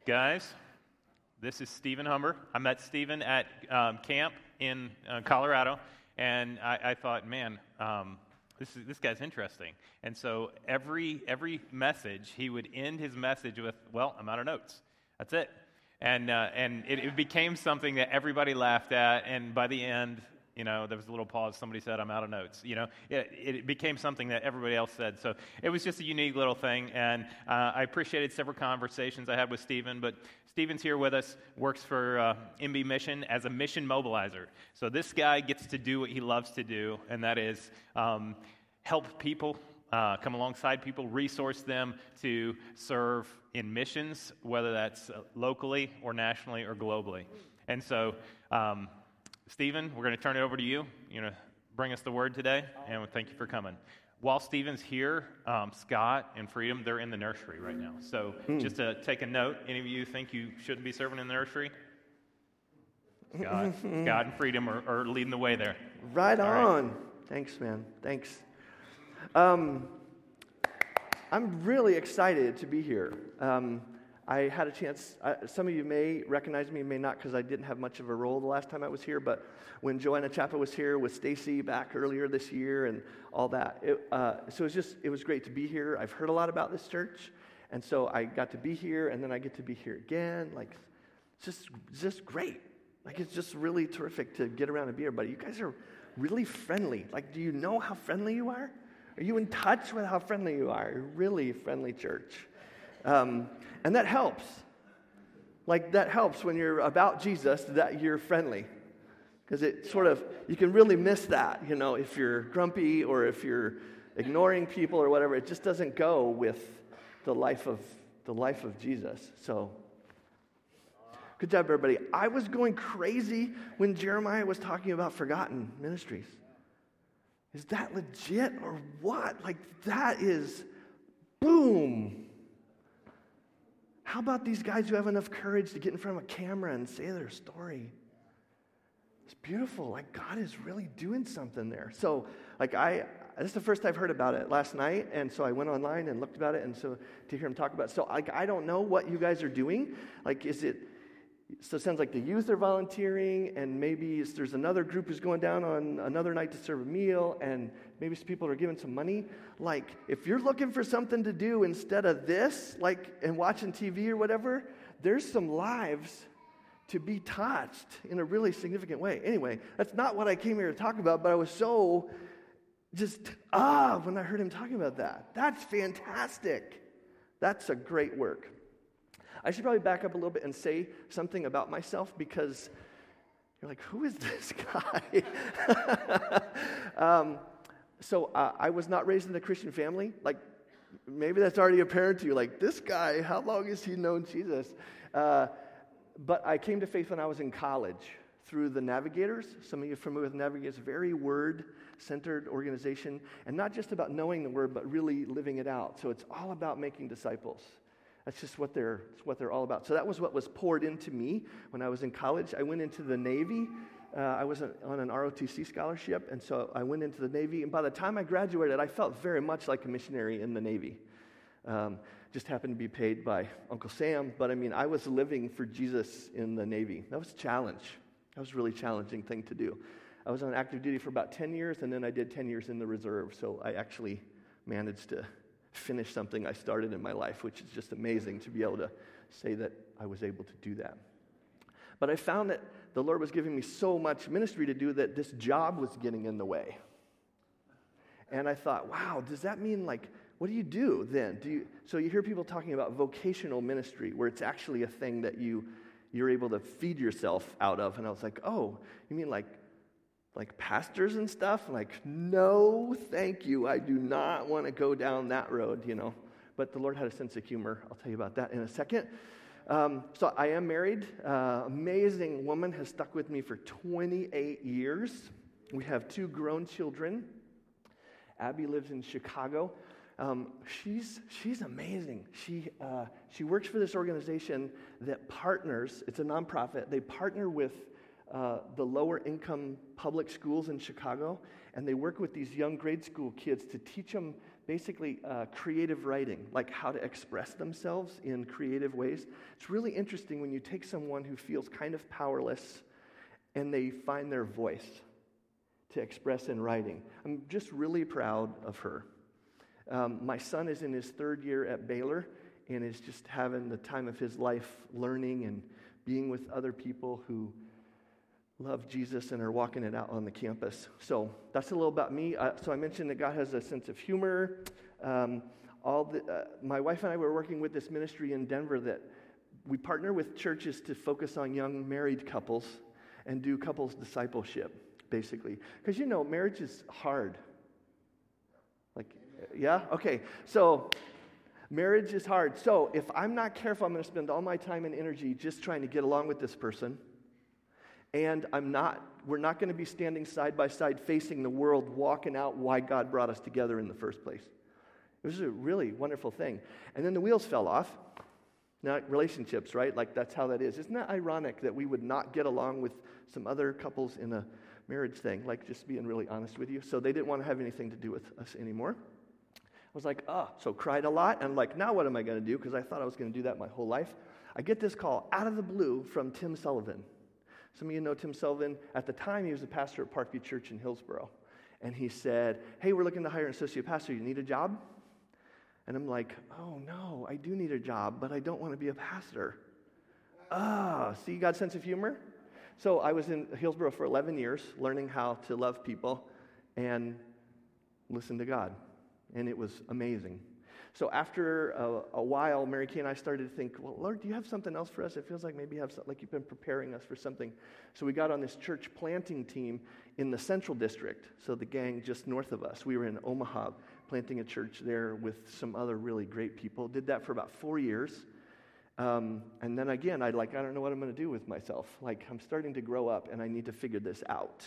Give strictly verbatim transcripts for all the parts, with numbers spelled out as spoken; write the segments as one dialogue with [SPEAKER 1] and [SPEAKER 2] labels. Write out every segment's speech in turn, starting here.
[SPEAKER 1] Guys, this is Stephen Humber. I met Stephen at um, camp in uh, Colorado, and I, I thought, man, um, this is, this guy's interesting. And so every every message, he would end his message with, "Well, I'm out of notes. That's it." And uh, and it, it became something that everybody laughed at, and by the end, you know, there was a little pause. Somebody said, "I'm out of notes." You know, it, it became something that everybody else said. So it was just a unique little thing, and uh, I appreciated several conversations I had with Stephen. But Stephen's here with us, works for uh, M B Mission as a mission mobilizer. So this guy gets to do what he loves to do, and that is um, help people, uh, come alongside people, resource them to serve in missions, whether that's locally or nationally or globally. And so, um, Stephen, we're going to turn it over to you. You're going to bring us the word today, and thank you for coming. While Stephen's here, um, Scott and Freedom, they're in the nursery right now. So mm. just to take a note, any of you think you shouldn't be serving in the nursery? Scott, Scott and Freedom are, are leading the way there.
[SPEAKER 2] Right
[SPEAKER 1] All
[SPEAKER 2] on.
[SPEAKER 1] Right.
[SPEAKER 2] Thanks, man. Thanks. Um, I'm really excited to be here. Um, I had a chance, uh, some of you may recognize me, may not, because I didn't have much of a role the last time I was here, but when Joanna Chapa was here with Stacy back earlier this year and all that, it, uh, so it was just, it was great to be here. I've heard a lot about this church, and so I got to be here, and then I get to be here again. Like, it's just, it's just great. Like, it's just really terrific to get around and be here, but you guys are really friendly. Like, do you know how friendly you are? Are you in touch with how friendly you are? You're really friendly church. Um, and that helps. Like, that helps when you're about Jesus, that you're friendly. Because it sort of, you can really miss that, you know, if you're grumpy or if you're ignoring people or whatever. It just doesn't go with the life of the life of Jesus. So, good job, everybody. I was going crazy when Jeremiah was talking about forgotten ministries. Is that legit or what? Like, that is, boom. How about these guys who have enough courage to get in front of a camera and say their story? It's beautiful. Like, God is really doing something there. So, like, I, this is the first I've heard about it last night, and so I went online and looked about it, and so to hear him talk about it. So, like, I don't know what you guys are doing. Like, is it, so it sounds like the youth are volunteering, and maybe there's another group who's going down on another night to serve a meal, and maybe some people are giving some money. Like, if you're looking for something to do instead of this, like, and watching T V or whatever, there's some lives to be touched in a really significant way. Anyway, that's not what I came here to talk about, but I was so just, ah, when I heard him talking about that. That's fantastic. That's a great work. I should probably back up a little bit and say something about myself, because you're like, who is this guy? um, so uh, I was not raised in a Christian family. Like, maybe that's already apparent to you. Like, this guy, how long has he known Jesus? Uh, but I came to faith when I was in college through the Navigators. Some of you are familiar with Navigators, very word-centered organization, and not just about knowing the word, but really living it out. So it's all about making disciples. That's just what they're, it's what they're all about. So that was what was poured into me when I was in college. I went into the Navy. Uh, I was on an R O T C scholarship, and so I went into the Navy. And by the time I graduated, I felt very much like a missionary in the Navy. Um, just happened to be paid by Uncle Sam, but I mean, I was living for Jesus in the Navy. That was a challenge. That was a really challenging thing to do. I was on active duty for about ten years, and then I did ten years in the reserve, so I actually managed to finish something I started in my life, which is just amazing to be able to say that I was able to do that. But I found that the Lord was giving me so much ministry to do that this job was getting in the way. And I thought, wow, does that mean, like, what do you do then? Do you, so you hear people talking about vocational ministry, where it's actually a thing that you, you're able to feed yourself out of. And I was like, oh, you mean like Like pastors and stuff? Like, no, thank you. I do not want to go down that road, you know. But the Lord had a sense of humor. I'll tell you about that in a second. Um, so I am married. Uh, amazing woman, has stuck with me for twenty-eight years. We have two grown children. Abby lives in Chicago. Um, she's she's amazing. She uh, she works for this organization that partners. It's a nonprofit. They partner with Uh, the lower income public schools in Chicago, and they work with these young grade school kids to teach them basically uh, creative writing, like how to express themselves in creative ways. It's really interesting when you take someone who feels kind of powerless and they find their voice to express in writing. I'm just really proud of her. Um, my son is in his third year at Baylor and is just having the time of his life learning and being with other people who love Jesus and are walking it out on the campus. So that's a little about me. Uh, so I mentioned that God has a sense of humor. Um, all the, uh, my wife and I were working with this ministry in Denver that we partner with churches to focus on young married couples and do couples discipleship, basically. Because, you know, marriage is hard. Like, yeah? Okay. So marriage is hard. So if I'm not careful, I'm going to spend all my time and energy just trying to get along with this person. And I'm not, we're not going to be standing side by side facing the world, walking out why God brought us together in the first place. It was a really wonderful thing. And then the wheels fell off. Now, relationships, right? Like, that's how that is. Isn't that ironic that we would not get along with some other couples in a marriage thing? Like, just being really honest with you. So they didn't want to have anything to do with us anymore. I was like, oh, so cried a lot. And I'm like, now what am I going to do? Because I thought I was going to do that my whole life. I get this call out of the blue from Tim Sullivan. Some of you know Tim Sullivan. At the time, he was a pastor at Parkview Church in Hillsboro. And he said, hey, we're looking to hire an associate pastor. You need a job? And I'm like, oh, no, I do need a job, but I don't want to be a pastor. Ah, see God's sense of humor? So I was in Hillsboro for eleven years, learning how to love people and listen to God. And it was amazing. So after a, a while, Mary Kay and I started to think, well, Lord, do you have something else for us? It feels like maybe you have something, like you've been preparing us for something. So we got on this church planting team in the Central District, so the gang just north of us. We were in Omaha, planting a church there with some other really great people. Did that for about four years. Um, and then again, I like, I don't know what I'm going to do with myself. Like, I'm starting to grow up, and I need to figure this out.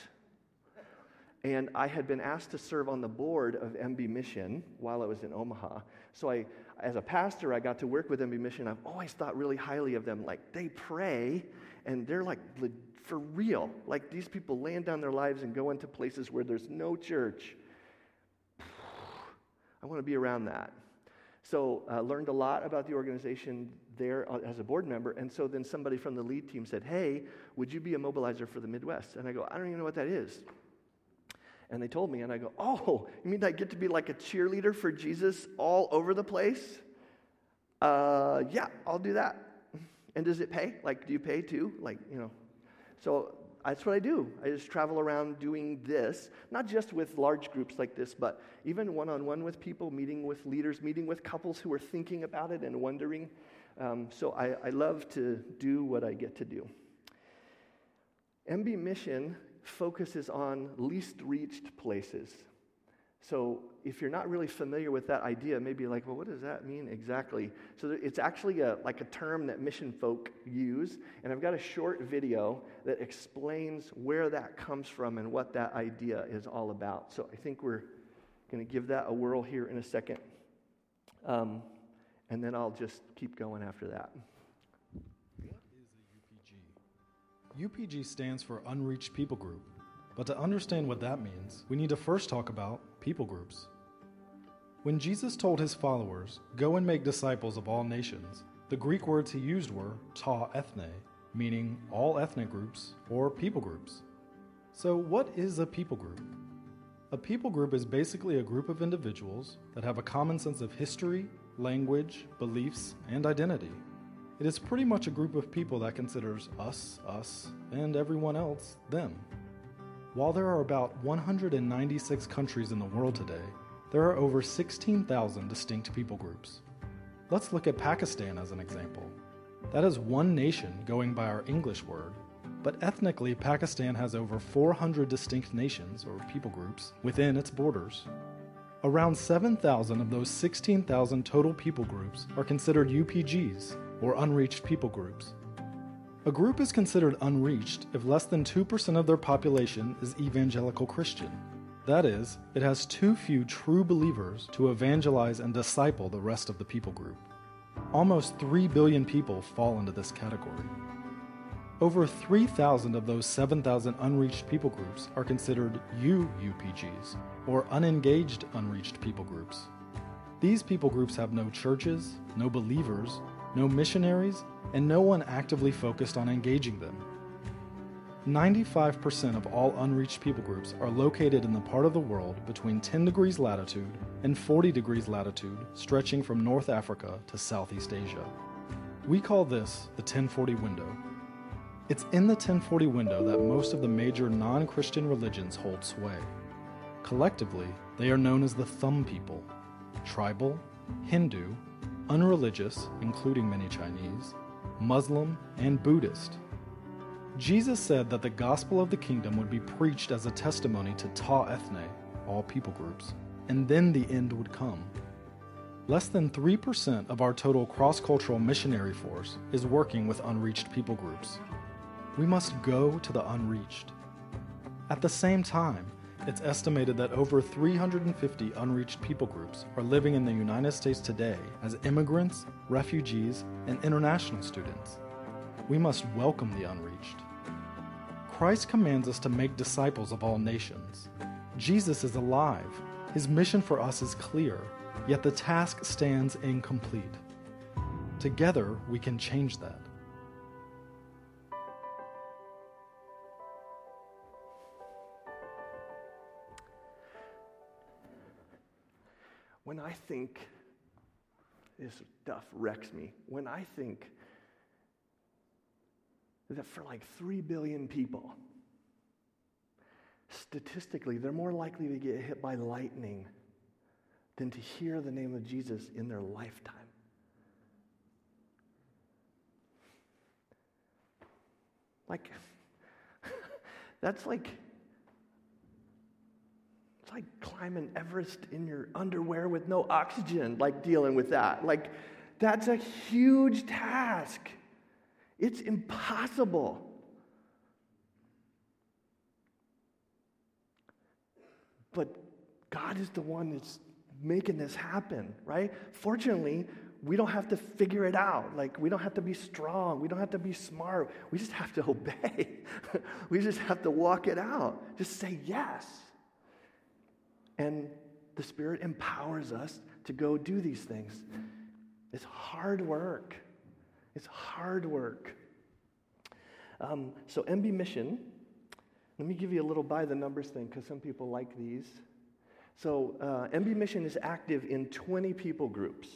[SPEAKER 2] And I had been asked to serve on the board of M B Mission while I was in Omaha. So I, as a pastor, I got to work with M B Mission. I've always thought really highly of them. Like, they pray, and they're like, for real. Like, these people laying down their lives and go into places where there's no church. I want to be around that. So I uh, learned a lot about the organization there as a board member. And so then somebody from the lead team said, hey, would you be a mobilizer for the Midwest? And I go, I don't even know what that is. And they told me, and I go, oh, you mean I get to be like a cheerleader for Jesus all over the place? Uh, yeah, I'll do that. And does it pay? Like, do you pay too? Like, you know. So that's what I do. I just travel around doing this, not just with large groups like this, but even one-on-one with people, meeting with leaders, meeting with couples who are thinking about it and wondering. Um, so I, I love to do what I get to do. M B Mission focuses on least reached places. So if you're not really familiar with that idea, maybe like, well, what does that mean exactly? So it's actually a, like a term that mission folk use, and I've got a short video that explains where that comes from and what that idea is all about. So I think we're going to give that a whirl here in a second, um, and then I'll just keep going after that.
[SPEAKER 3] What is a U P G? U P G stands for Unreached People Group, but to understand what that means, we need to first talk about people groups. When Jesus told his followers, go and make disciples of all nations, the Greek words he used were ta ethne, meaning all ethnic groups or people groups. So what is a people group? A people group is basically a group of individuals that have a common sense of history, language, beliefs, and identity. It is pretty much a group of people that considers us, us, and everyone else, them. While there are about one hundred ninety-six countries in the world today, there are over sixteen thousand distinct people groups. Let's look at Pakistan as an example. That is one nation going by our English word, but ethnically Pakistan has over four hundred distinct nations or people groups within its borders. Around seven thousand of those sixteen thousand total people groups are considered U P Gs, or unreached people groups. A group is considered unreached if less than two percent of their population is evangelical Christian. That is, it has too few true believers to evangelize and disciple the rest of the people group. Almost three billion people fall into this category. Over three thousand of those seven thousand unreached people groups are considered U U P Gs, or unengaged unreached people groups. These people groups have no churches, no believers, no missionaries, and no one actively focused on engaging them. ninety-five percent of all unreached people groups are located in the part of the world between ten degrees latitude and forty degrees latitude, stretching from North Africa to Southeast Asia. We call this the ten forty window. It's in the ten forty window that most of the major non-Christian religions hold sway. Collectively, they are known as the Thumb people: tribal, Hindu, unreligious, including many Chinese, Muslim, and Buddhist. Jesus said that the gospel of the kingdom would be preached as a testimony to ta ethne, all people groups, and then the end would come. Less than three percent of our total cross-cultural missionary force is working with unreached people groups. We must go to the unreached. At the same time, it's estimated that over three hundred fifty unreached people groups are living in the United States today as immigrants, refugees, and international students. We must welcome the unreached. Christ commands us to make disciples of all nations. Jesus is alive. His mission for us is clear, yet the task stands incomplete. Together, we can change that.
[SPEAKER 2] When I think, this stuff wrecks me, when I think that for like three billion people, statistically, they're more likely to get hit by lightning than to hear the name of Jesus in their lifetime. Like, that's like, it's like climbing Everest in your underwear with no oxygen, like dealing with that. Like, that's a huge task. It's impossible. But God is the one that's making this happen, right? Fortunately, we don't have to figure it out. Like, we don't have to be strong. We don't have to be smart. We just have to obey. We just have to walk it out. Just say yes. And the Spirit empowers us to go do these things. It's hard work. It's hard work. Um, so M B Mission, let me give you a little by the numbers thing because some people like these. So uh, M B Mission is active in twenty people groups.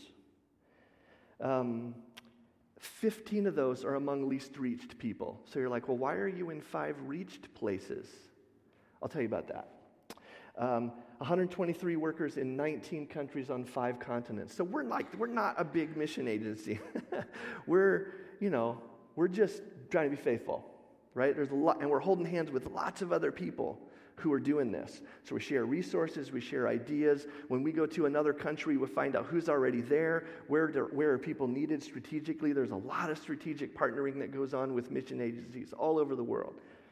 [SPEAKER 2] Um, fifteen of those are among least reached people. So you're like, well, why are you in five reached places? I'll tell you about that. Um, one hundred twenty-three workers in nineteen countries on five continents. So we're like, we're not a big mission agency. we're, you know, we're just trying to be faithful, right? There's a lot, and we're holding hands with lots of other people who are doing this. So we share resources, we share ideas. When we go to another country, we find out who's already there, where, where are people needed strategically. There's a lot of strategic partnering that goes on with mission agencies all over the world.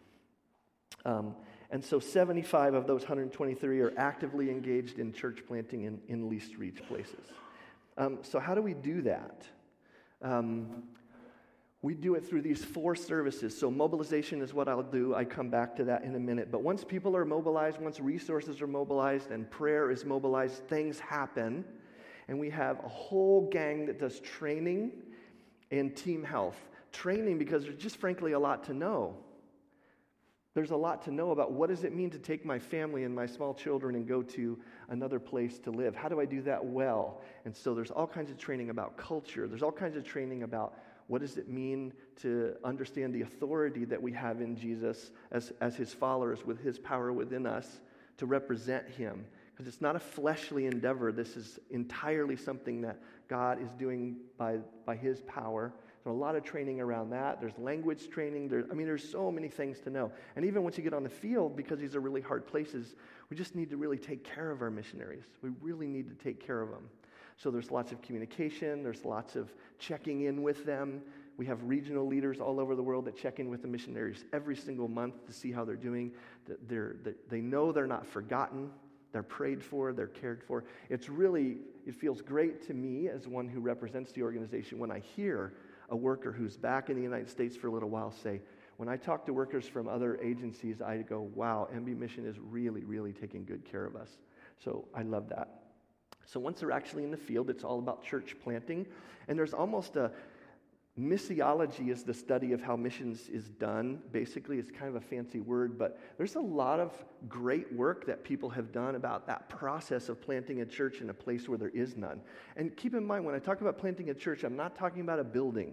[SPEAKER 2] Um, and so seventy-five of those one hundred twenty-three are actively engaged in church planting in, in least reached places. Um, so how do we do that? Um, We do it through these four services. So mobilization is what I'll do. I come back to that in a minute. But once people are mobilized, once resources are mobilized and prayer is mobilized, things happen. And we have a whole gang that does training and team health. Training because there's just frankly a lot to know. There's a lot to know about what does it mean to take my family and my small children and go to another place to live. How do I do that well? And so there's all kinds of training about culture. There's all kinds of training about what does it mean to understand the authority that we have in Jesus as, as his followers with his power within us to represent him? Because it's not a fleshly endeavor. This is entirely something that God is doing by, by his power. There's a lot of training around that. There's language training. There, I mean, there's so many things to know. And even once you get on the field, because these are really hard places, we just need to really take care of our missionaries. We really need to take care of them. So there's lots of communication, there's lots of checking in with them. We have regional leaders all over the world that check in with the missionaries every single month to see how they're doing. They're, they're, they know they're not forgotten, they're prayed for, they're cared for. It's really, it feels great to me as one who represents the organization when I hear a worker who's back in the United States for a little while say, when I talk to workers from other agencies, I go, wow, M B Mission is really, really taking good care of us. So I love that. So once they're actually in the field, it's all about church planting. And there's almost a missiology is the study of how missions is done. Basically, it's kind of a fancy word, but there's a lot of great work that people have done about that process of planting a church in a place where there is none. And keep in mind, when I talk about planting a church, I'm not talking about a building.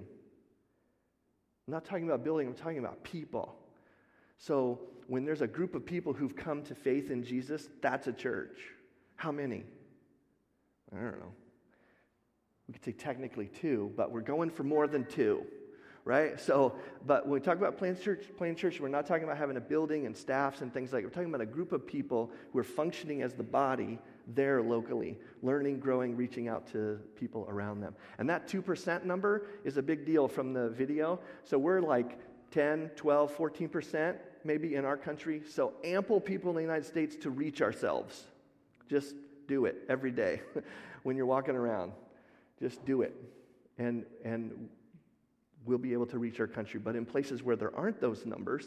[SPEAKER 2] I'm not talking about building, I'm talking about people. So when there's a group of people who've come to faith in Jesus, that's a church. How many? I don't know. We could say technically two, but we're going for more than two, right? So, but when we talk about planting church, planting church, we're not talking about having a building and staffs and things like that. We're talking about a group of people who are functioning as the body there locally, learning, growing, reaching out to people around them. And that two percent number is a big deal from the video. So we're like ten, twelve, fourteen percent maybe in our country. So ample people in the United States to reach ourselves. Just do it every day when you're walking around. Just do it. And and we'll be able to reach our country. But in places where there aren't those numbers,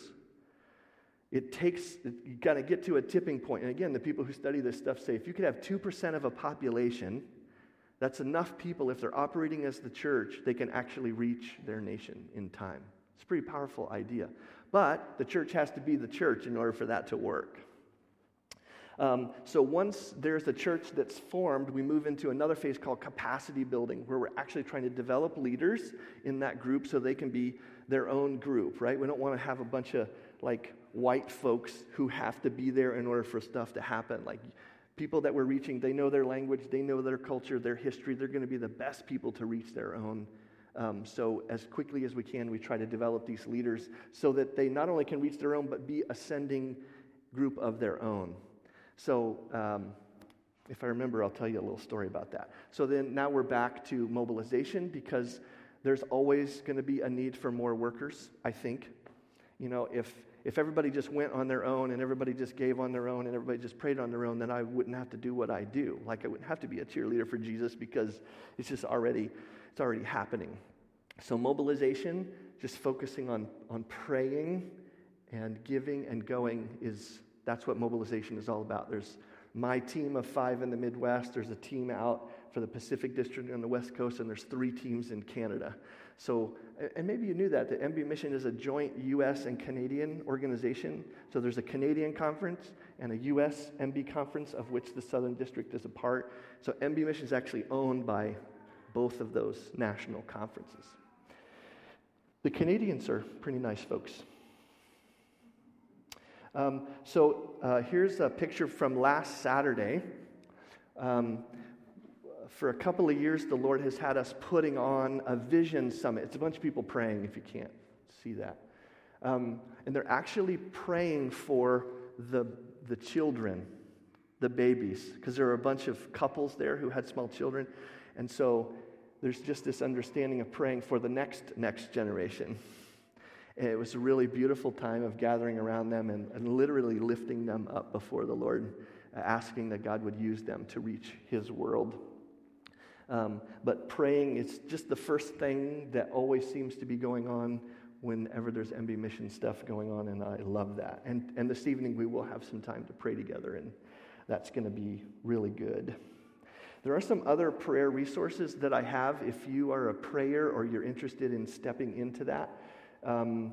[SPEAKER 2] it takes, you got to get to a tipping point. And again, the people who study this stuff say if you could have two percent of a population, that's enough people, if they're operating as the church, they can actually reach their nation in time. It's a pretty powerful idea. But the church has to be the church in order for that to work. Um, so once there's a church that's formed, we move into another phase called capacity building, where we're actually trying to develop leaders in that group so they can be their own group, right? We don't want to have a bunch of like white folks who have to be there in order for stuff to happen. Like people that we're reaching, they know their language, they know their culture, their history. They're going to be the best people to reach their own. Um, so as quickly as we can, we try to develop these leaders so that they not only can reach their own, but be ascending group of their own. So um, if I remember, I'll tell you a little story about that. So then now we're back to mobilization because there's always going to be a need for more workers, I think. You know, if if everybody just went on their own and everybody just gave on their own and everybody just prayed on their own, then I wouldn't have to do what I do. Like I wouldn't have to be a cheerleader for Jesus because it's just already, it's already happening. So mobilization, just focusing on, on praying and giving and going is, that's what mobilization is all about. There's my team of five in the Midwest. There's a team out for the Pacific District on the West Coast, and there's three teams in Canada. So, and maybe you knew that, the M B Mission is a joint U S and Canadian organization. So there's a Canadian conference and a U S M B conference of which the Southern District is a part. So M B Mission is actually owned by both of those national conferences. The Canadians are pretty nice folks. Um, so uh, here's a picture from last Saturday. Um, for a couple of years, the Lord has had us putting on a vision summit. It's a bunch of people praying, if you can't see that. Um, and they're actually praying for the, the children, the babies, because there are a bunch of couples there who had small children. And so there's just this understanding of praying for the next next generation. And it was a really beautiful time of gathering around them and, and literally lifting them up before the Lord, uh, asking that God would use them to reach His world. Um, but praying is just the first thing that always seems to be going on whenever there's M B Mission stuff going on, and I love that. And, and this evening we will have some time to pray together, and that's going to be really good. There are some other prayer resources that I have if you are a prayer or you're interested in stepping into that. Um,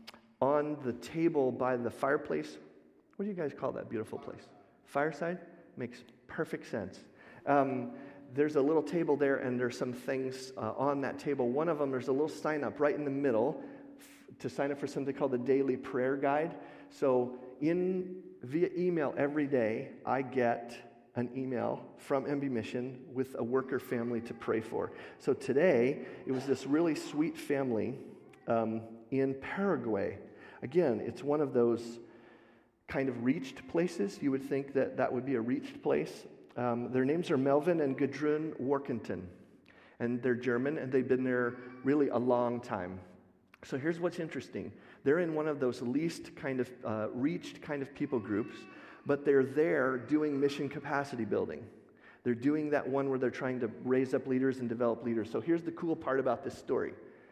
[SPEAKER 2] on the table by the fireplace, what do you guys call that beautiful place? Fireside? Makes perfect sense. Um, there's a little table there, and there's some things uh, on that table. One of them, there's a little sign up right in the middle f- to sign up for something called the Daily Prayer Guide. So in via email every day, I get an email from M B Mission with a worker family to pray for. So today, it was this really sweet family um, in Paraguay. Again, it's one of those kind of reached places. You would think that that would be a reached place. Um, their names are Melvin and Gudrun Workington, and they're German, and they've been there really a long time. So here's what's interesting. They're in one of those least kind of uh, reached kind of people groups, but they're there doing mission capacity building. They're doing that one where they're trying to raise up leaders and develop leaders. So here's the cool part about this story.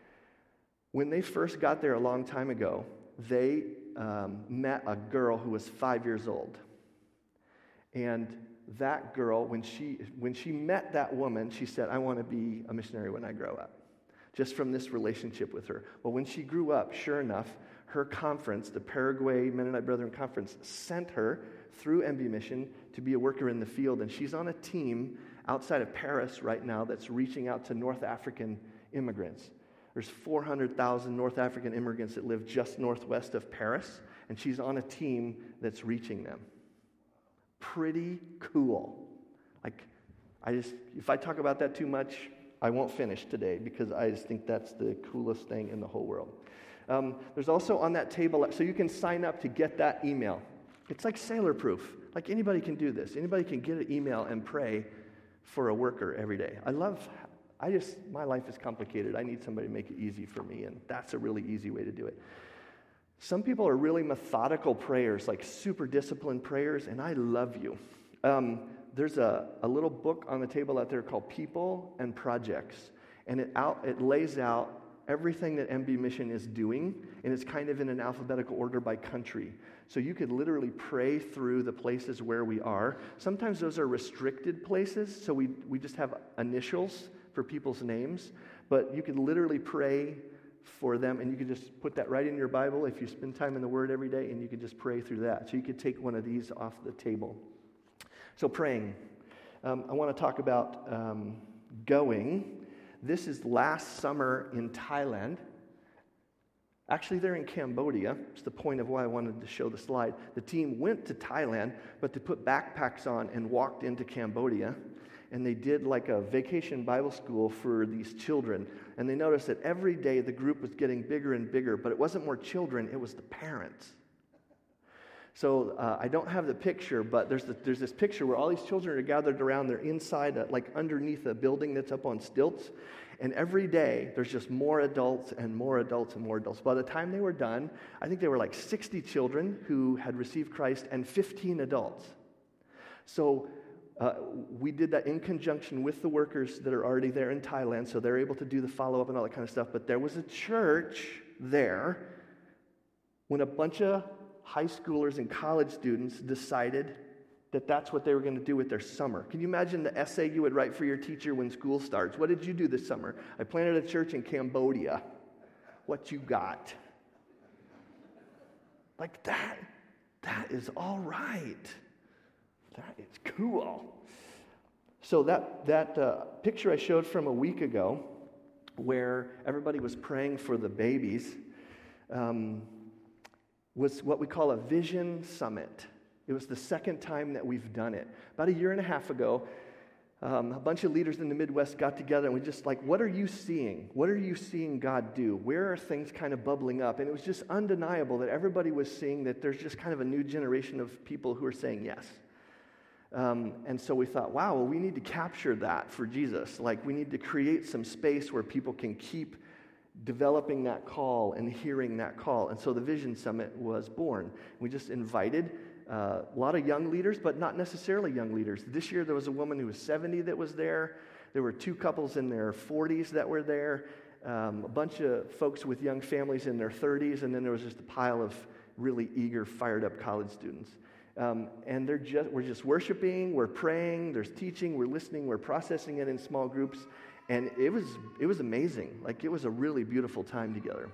[SPEAKER 2] When they first got there a long time ago, they um, met a girl who was five years old. And that girl, when she when she met that woman, she said, I want to be a missionary when I grow up. Just from this relationship with her. Well, when she grew up, sure enough, her conference, the Paraguay Mennonite Brethren Conference, sent her through M B Mission to be a worker in the field, and she's on a team outside of Paris right now that's reaching out to North African immigrants. There's four hundred thousand North African immigrants that live just northwest of Paris, and she's on a team that's reaching them. Pretty cool. Like, I just, if I talk about that too much, I won't finish today because I just think that's the coolest thing in the whole world. Um, there's also on that table, so you can sign up to get that email. It's like sailor proof. Like anybody can do this. Anybody can get an email and pray for a worker every day. I love, I just, my life is complicated. I need somebody to make it easy for me, and that's a really easy way to do it. Some people are really methodical prayers, like super disciplined prayers, and I love you. Um, there's a, a little book on the table out there called People and Projects, and it out it lays out everything that M B Mission is doing, and it's kind of in an alphabetical order by country. So you could literally pray through the places where we are. Sometimes those are restricted places, so we, we just have initials for people's names, but you could literally pray for them, and you can just put that right in your Bible if you spend time in the Word every day, and you can just pray through that. So you could take one of these off the table. So praying. Um, I want to talk about um, going. This is last summer in Thailand. Actually, they're in Cambodia. It's the point of why I wanted to show the slide. The team went to Thailand, but they put backpacks on and walked into Cambodia. And they did like a vacation Bible school for these children. And they noticed that every day the group was getting bigger and bigger, but it wasn't more children, it was the parents. So uh, I don't have the picture, but there's the, there's this picture where all these children are gathered around. They're inside, a, like underneath a building that's up on stilts. And every day, there's just more adults and more adults and more adults. By the time they were done, I think there were like sixty children who had received Christ and fifteen adults. So uh, we did that in conjunction with the workers that are already there in Thailand, so they're able to do the follow-up and all that kind of stuff. But there was a church there when a bunch of high schoolers and college students decided that that's what they were going to do with their summer. Can you imagine the essay you would write for your teacher when school starts? What did you do this summer? I planted a church in Cambodia. What you got? Like that, that is all right. That is cool. So that, that uh, picture I showed from a week ago where everybody was praying for the babies um, was what we call a Vision Summit. It was the second time that we've done it. About a year and a half ago, um, a bunch of leaders in the Midwest got together and we just like, what are you seeing? What are you seeing God do? Where are things kind of bubbling up? And it was just undeniable that everybody was seeing that there's just kind of a new generation of people who are saying yes. Um, and so we thought, wow, well, we need to capture that for Jesus. Like, we need to create some space where people can keep developing that call and hearing that call. And so the Vision Summit was born. We just invited uh, a lot of young leaders, but not necessarily young leaders. This year there was a woman who was seventy that was there. There were two couples in their forties that were there, um, a bunch of folks with young families in their thirties, and then there was just a pile of really eager, fired-up college students. Um, and they're just we're just worshiping, we're praying, there's teaching, we're listening, we're processing it in small groups. And it was it was amazing. Like, it was a really beautiful time together.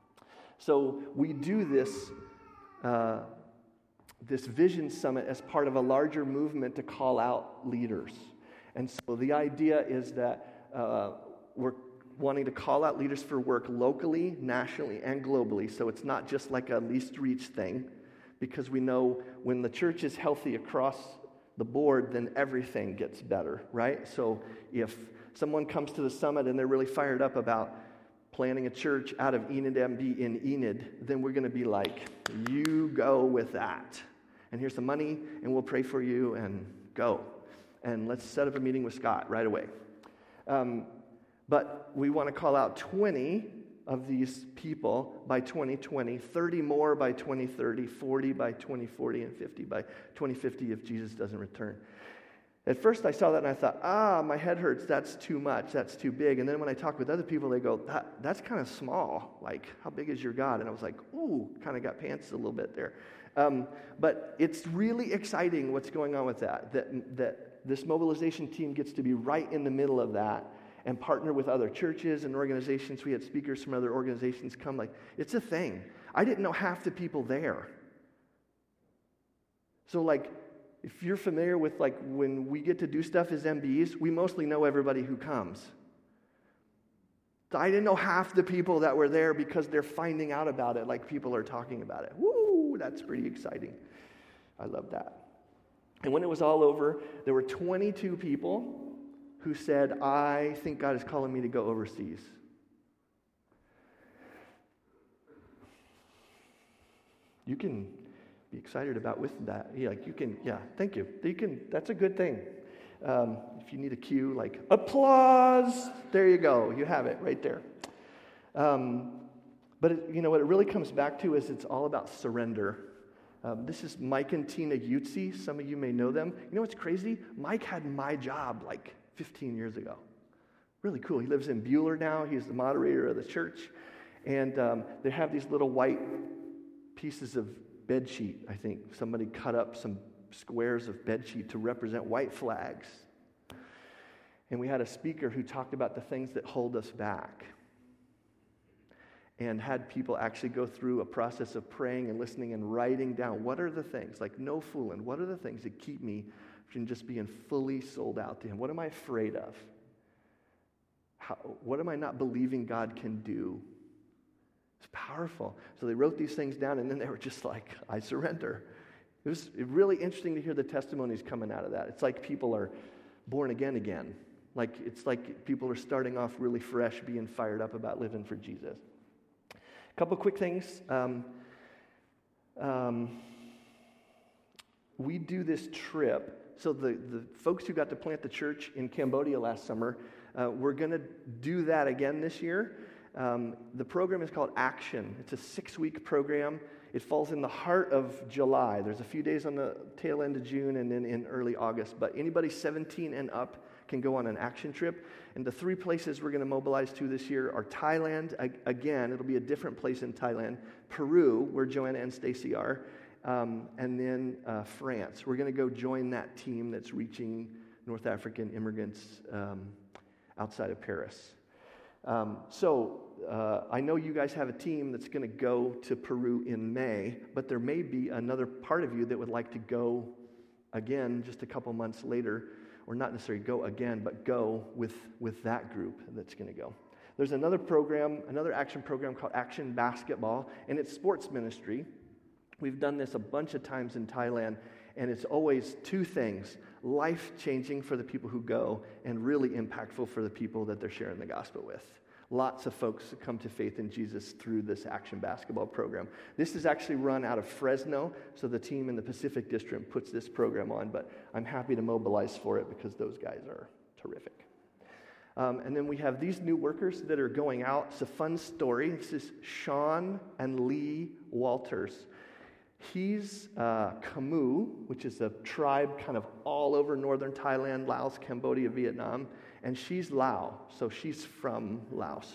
[SPEAKER 2] So we do this uh, this Vision Summit as part of a larger movement to call out leaders. And so the idea is that uh, we're wanting to call out leaders for work locally, nationally, and globally. So it's not just like a least reach thing, because we know when the church is healthy across the board, then everything gets better, right? So if someone comes to the summit and they're really fired up about planning a church out of Enid M B in Enid, then we're going to be like, you go with that. And here's the money, and we'll pray for you, and go. And let's set up a meeting with Scott right away. Um, but we want to call out twenty of these people by twenty twenty, thirty more by twenty thirty, forty by twenty forty, and fifty by twenty fifty if Jesus doesn't return. At first I saw that and I thought, ah, my head hurts, that's too much, that's too big. And then when I talk with other people, they go, that, that's kind of small. Like, how big is your God? And I was like, ooh, kind of got pants a little bit there. Um, but it's really exciting what's going on with that, that, that this mobilization team gets to be right in the middle of that and partner with other churches and organizations. We had speakers from other organizations come. Like, it's a thing. I didn't know half the people there. So, like, if you're familiar with, like, when we get to do stuff as M Bs, we mostly know everybody who comes. So I didn't know half the people that were there because they're finding out about it, like people are talking about it. Woo, that's pretty exciting. I love that. And when it was all over, there were twenty-two people who said, I think God is calling me to go overseas. You can be excited about with that. Yeah, like you can, yeah, thank you. You can, that's a good thing. Um, if you need a cue, like, applause, there you go. You have it right there. Um, but, it, you know, what it really comes back to is it's all about surrender. Um, this is Mike and Tina Yutzi. Some of you may know them. You know what's crazy? Mike had my job like fifteen years ago. Really cool. He lives in Bueller now. He's the moderator of the church. And um, they have these little white pieces of bed sheet, I think. Somebody cut up some squares of bed sheet to represent white flags. And we had a speaker who talked about the things that hold us back and had people actually go through a process of praying and listening and writing down what are the things, like no fooling, what are the things that keep me from just being fully sold out to Him? What am I afraid of? How, what am I not believing God can do? It's powerful. So they wrote these things down, and then they were just like, I surrender. It was really interesting to hear the testimonies coming out of that. It's like people are born again again. Like it's like people are starting off really fresh, being fired up about living for Jesus. A couple quick things. Um, um, we do this trip. So the, the folks who got to plant the church in Cambodia last summer, uh, we're going to do that again this year. Um, the program is called Action. It's a six-week program. It falls in the heart of July. There's a few days on the tail end of June and then in early August. But anybody seventeen and up can go on an action trip. And the three places we're going to mobilize to this year are Thailand. Again, it'll be a different place in Thailand. Peru, where Joanna and Stacy are. Um, and then uh, France. We're going to go join that team that's reaching North African immigrants um, outside of Paris. Um, so uh, I know you guys have a team that's going to go to Peru in May, but there may be another part of you that would like to go again just a couple months later, or not necessarily go again, but go with, with that group that's going to go. There's another program, another action program called Action Basketball, and it's sports ministry. We've done this a bunch of times in Thailand, and it's always two things: life-changing for the people who go and really impactful for the people that they're sharing the gospel with. Lots of folks come to faith in Jesus through this Action Basketball program. This is actually run out of Fresno, so the team in the Pacific District puts this program on, but I'm happy to mobilize for it because those guys are terrific. Um, and then we have these new workers that are going out. It's a fun story. This is Sean and Lee Walters. He's uh, Khmu, which is a tribe kind of all over northern Thailand, Laos, Cambodia, Vietnam, and she's Lao, so she's from Laos.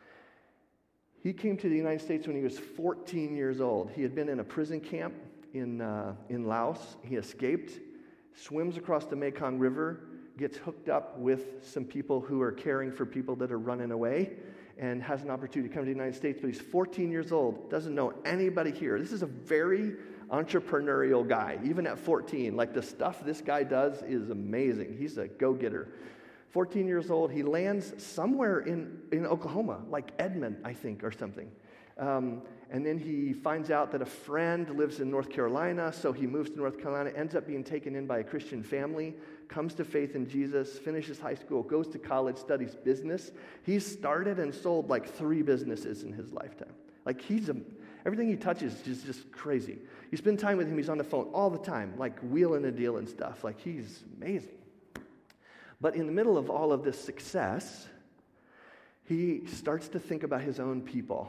[SPEAKER 2] He came to the United States when he was fourteen years old. He had been in a prison camp in, uh, in Laos. He escaped, swims across the Mekong River, gets hooked up with some people who are caring for people that are running away, and has an opportunity to come to the United States, but he's fourteen years old, doesn't know anybody here. This is a very entrepreneurial guy, even at fourteen. Like, the stuff this guy does is amazing. He's a go-getter. fourteen years old, he lands somewhere in, in Oklahoma, like Edmond, I think, or something. Um, and then he finds out that a friend lives in North Carolina, so he moves to North Carolina, ends up being taken in by a Christian family, comes to faith in Jesus, finishes high school, goes to college, studies business. He's started and sold like three businesses in his lifetime. Like, he's a, everything he touches is just crazy. You spend time with him, he's on the phone all the time, like wheeling a deal and stuff. Like, he's amazing. But in the middle of all of this success, he starts to think about his own people.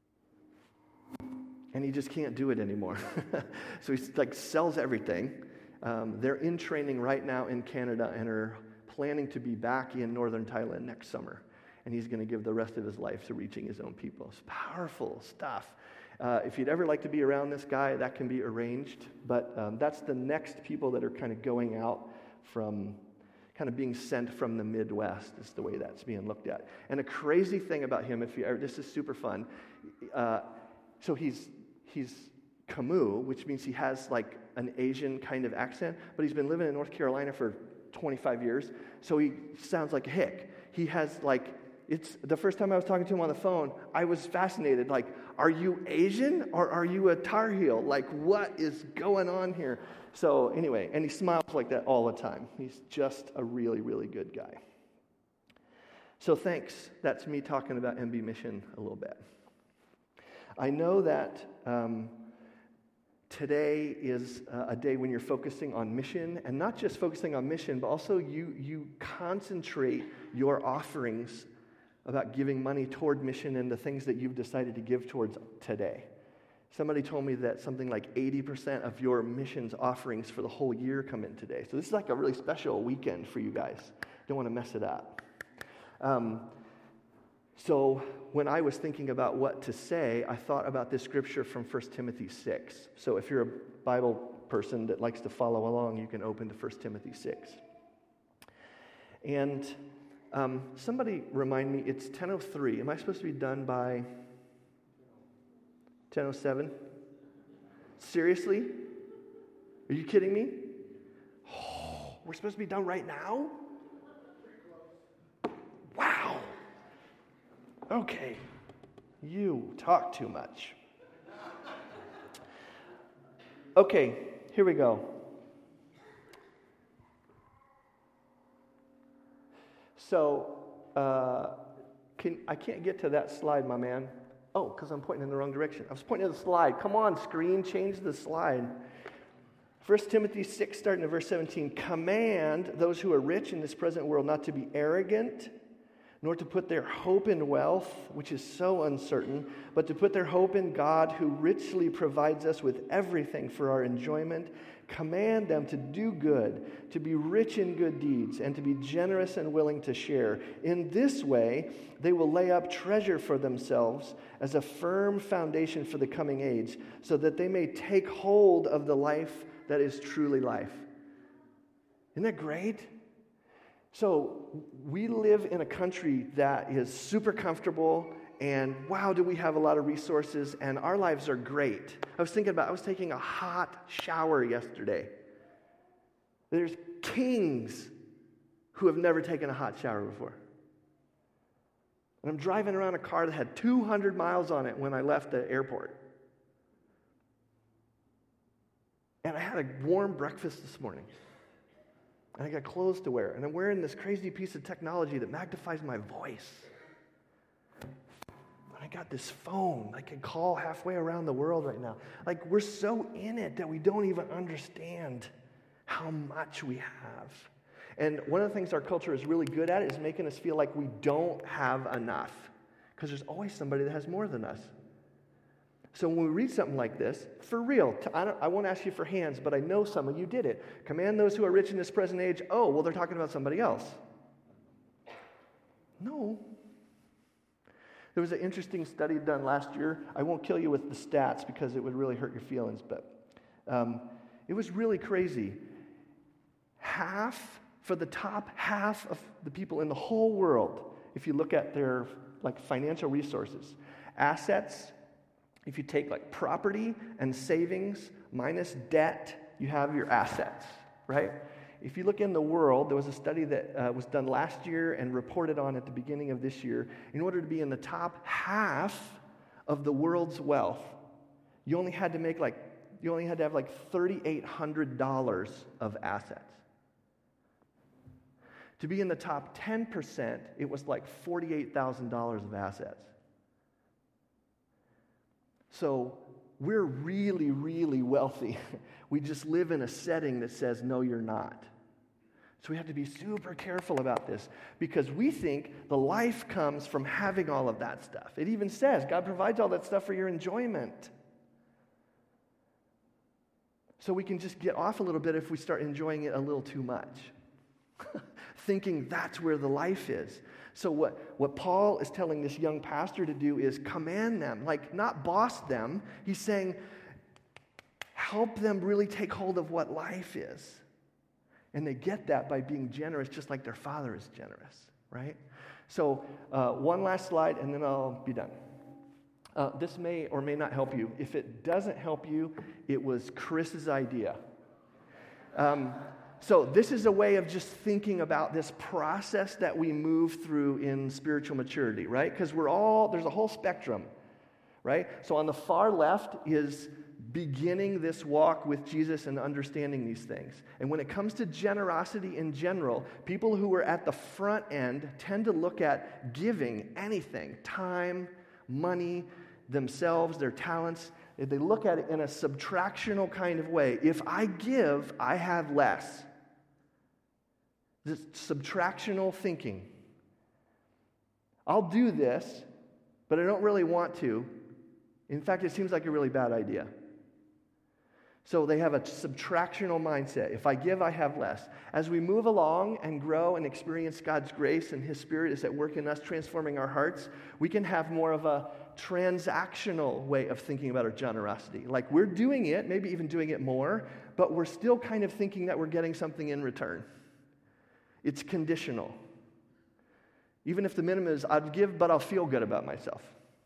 [SPEAKER 2] And he just can't do it anymore. So he like sells everything. Um, they're in training right now in Canada and are planning to be back in northern Thailand next summer. And he's going to give the rest of his life to reaching his own people. It's powerful stuff. Uh, if you'd ever like to be around this guy, that can be arranged. But um, that's the next people that are kind of going out from, kind of being sent from the Midwest is the way that's being looked at. And a crazy thing about him, if you ever, this is super fun. Uh, so he's he's Khmu, which means he has like an Asian kind of accent, but he's been living in North Carolina for twenty-five years, so he sounds like a hick. He has like, it's the first time I was talking to him on the phone, I was fascinated, like, are you Asian or are you a Tar Heel? Like, what is going on here? So anyway, and he smiles like that all the time. He's just a really, really good guy. So thanks. That's me talking about M B Mission a little bit. I know that um, today is uh, a day when you're focusing on mission, and not just focusing on mission, but also you you concentrate your offerings about giving money toward mission and the things that you've decided to give towards today. Somebody told me that something like eighty percent of your missions offerings for the whole year come in today. So this is like a really special weekend for you guys. Don't want to mess it up. Um, so when I was thinking about what to say, I thought about this scripture from First Timothy six. So if you're a Bible person that likes to follow along, you can open to First Timothy six. And um, somebody remind me, it's ten oh three. Am I supposed to be done by ten oh seven? Seriously? Are you kidding me? Oh, we're supposed to be done right now? Wow. Okay. You talk too much. Okay, here we go. So, uh, can, I can't get to that slide, my man. Oh, because I'm pointing in the wrong direction. I was pointing at the slide. Come on, screen, change the slide. First Timothy six, starting at verse seventeen. Command those who are rich in this present world not to be arrogant, nor to put their hope in wealth, which is so uncertain, but to put their hope in God, who richly provides us with everything for our enjoyment. Command them to do good, to be rich in good deeds, and to be generous and willing to share. In this way, they will lay up treasure for themselves as a firm foundation for the coming age, so that they may take hold of the life that is truly life. Isn't that great? So we live in a country that is super comfortable, and wow, do we have a lot of resources, and our lives are great. I was thinking about, I was taking a hot shower yesterday. There's kings who have never taken a hot shower before. And I'm driving around a car that had two hundred miles on it when I left the airport. And I had a warm breakfast this morning. And I got clothes to wear. And I'm wearing this crazy piece of technology that magnifies my voice. And I got this phone. I can call halfway around the world right now. Like, we're so in it that we don't even understand how much we have. And one of the things our culture is really good at is making us feel like we don't have enough. Because there's always somebody that has more than us. So when we read something like this, for real, I, don't, I won't ask you for hands, but I know some of you did it. Command those who are rich in this present age. Oh, well, they're talking about somebody else. No. There was an interesting study done last year. I won't kill you with the stats because it would really hurt your feelings, but um, it was really crazy. Half, for the top half of the people in the whole world, if you look at their like financial resources, assets, if you take like property and savings minus debt, you have your assets, right? If you look in the world, there was a study that uh, was done last year and reported on at the beginning of this year. In order to be in the top half of the world's wealth, you only had to make like, you only had to have like three thousand eight hundred dollars of assets. To be in the top ten percent, it was like forty-eight thousand dollars of assets. So we're really, really wealthy. We just live in a setting that says, no, you're not. So we have to be super careful about this because we think the life comes from having all of that stuff. It even says God provides all that stuff for your enjoyment. So we can just get off a little bit if we start enjoying it a little too much, thinking that's where the life is. So what, what Paul is telling this young pastor to do is command them, like not boss them. He's saying, help them really take hold of what life is. And they get that by being generous, just like their father is generous, right? So uh, one last slide, and then I'll be done. Uh, this may or may not help you. If it doesn't help you, it was Chris's idea. Um, so this is a way of just thinking about this process that we move through in spiritual maturity, right? Because we're all, there's a whole spectrum, right? So on the far left is beginning this walk with Jesus and understanding these things. And when it comes to generosity in general, people who are at the front end tend to look at giving anything, time, money, themselves, their talents. They look at it in a subtractional kind of way. If I give, I have less. This subtractional thinking. I'll do this, but I don't really want to. In fact, it seems like a really bad idea. So they have a subtractional mindset. If I give, I have less. As we move along and grow and experience God's grace and His Spirit is at work in us, transforming our hearts, we can have more of a transactional way of thinking about our generosity. Like we're doing it, maybe even doing it more, but we're still kind of thinking that we're getting something in return. It's conditional. Even if the minimum is, I'd give, but I'll feel good about myself.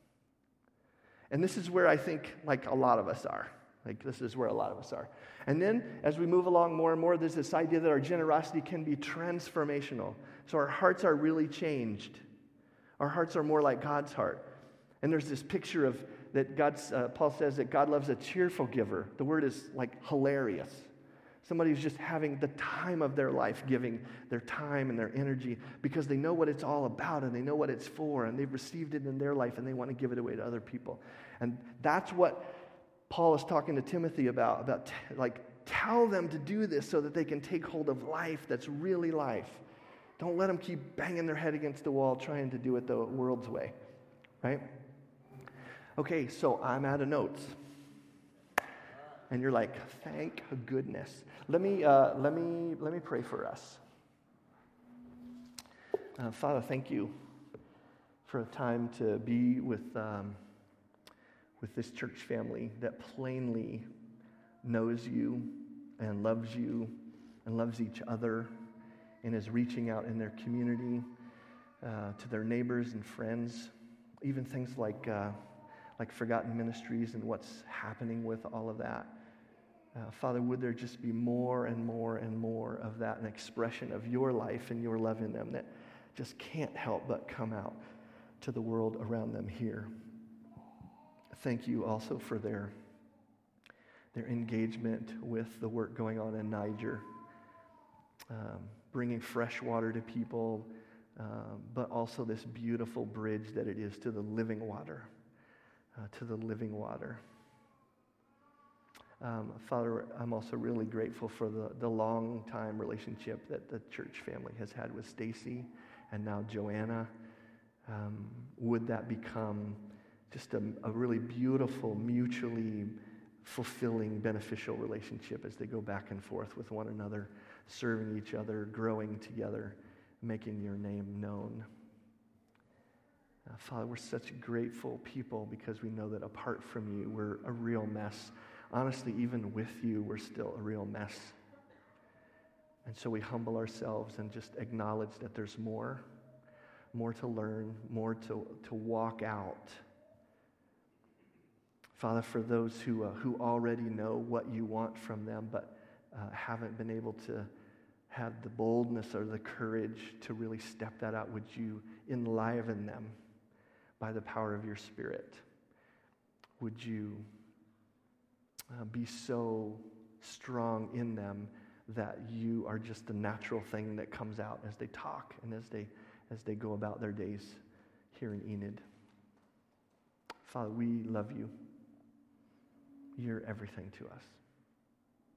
[SPEAKER 2] And this is where I think, like, a lot of us are. Like, this is where a lot of us are. And then, as we move along more and more, there's this idea that our generosity can be transformational. So our hearts are really changed. Our hearts are more like God's heart. And there's this picture of that God's, uh, Paul says that God loves a cheerful giver. The word is like hilarious. Somebody who's just having the time of their life, giving their time and their energy because they know what it's all about and they know what it's for and they've received it in their life and they want to give it away to other people. And that's what Paul is talking to Timothy about, about t- like tell them to do this so that they can take hold of life that's really life. Don't let them keep banging their head against the wall trying to do it the world's way, right? Okay, so I'm out of notes. And you're like, thank goodness. Let me, uh, let me, let me pray for us. Uh, Father, thank you for a time to be with, um, with this church family that plainly knows you and loves you and loves each other and is reaching out in their community uh, to their neighbors and friends, even things like uh, like Forgotten Ministries and what's happening with all of that. Uh, Father, would there just be more and more and more of that, an expression of your life and your love in them that just can't help but come out to the world around them here. Thank you also for their, their engagement with the work going on in Niger, um, bringing fresh water to people, uh, but also this beautiful bridge that it is to the living water, uh, to the living water. Um, Father, I'm also really grateful for the, the long-time relationship that the church family has had with Stacy and now Joanna. Um, would that become just a, a really beautiful, mutually fulfilling, beneficial relationship as they go back and forth with one another, serving each other, growing together, making your name known. Uh, Father, we're such grateful people because we know that apart from you, we're a real mess. Honestly, even with you, we're still a real mess. And so we humble ourselves and just acknowledge that there's more, more to learn, more to, to walk out. Father, for those who, uh, who already know what you want from them, but uh, haven't been able to have the boldness or the courage to really step that out, would you enliven them by the power of your Spirit? Would you Uh, be so strong in them that you are just the natural thing that comes out as they talk and as they as they go about their days here in Enid. Father, we love you. You're everything to us.